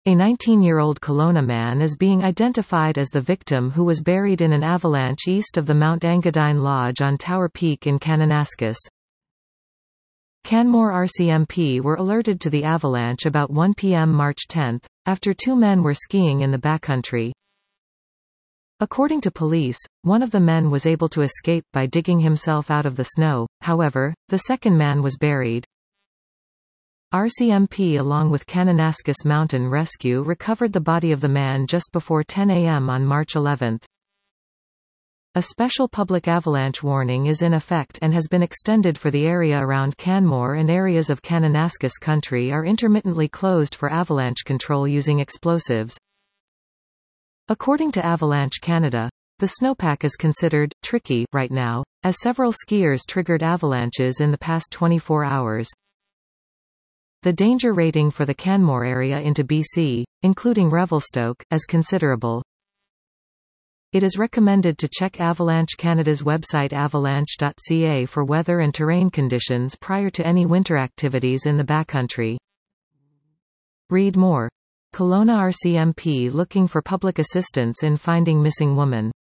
A 19-year-old Kelowna man is being identified as the victim, who was buried in an avalanche east of the Mount Engadine Lodge on Tower Peak in Kananaskis. Canmore RCMP were alerted to the avalanche about 1 p.m. March 10, after two men were skiing in the backcountry. According to police, one of the men was able to escape by digging himself out of the snow, however, the second man was buried. RCMP along with Kananaskis Mountain Rescue recovered the body of the man just before 10 a.m. on March 11. A special public avalanche warning is in effect and has been extended for the area around Canmore, and areas of Kananaskis country are intermittently closed for avalanche control using explosives. According to Avalanche Canada, the snowpack is considered tricky right now, as several skiers triggered avalanches in the past 24 hours. The danger rating for the Canmore area into BC, including Revelstoke, is considerable. It is recommended to check Avalanche Canada's website avalanche.ca for weather and terrain conditions prior to any winter activities in the backcountry. Read more. Kelowna RCMP looking for public assistance in finding missing woman.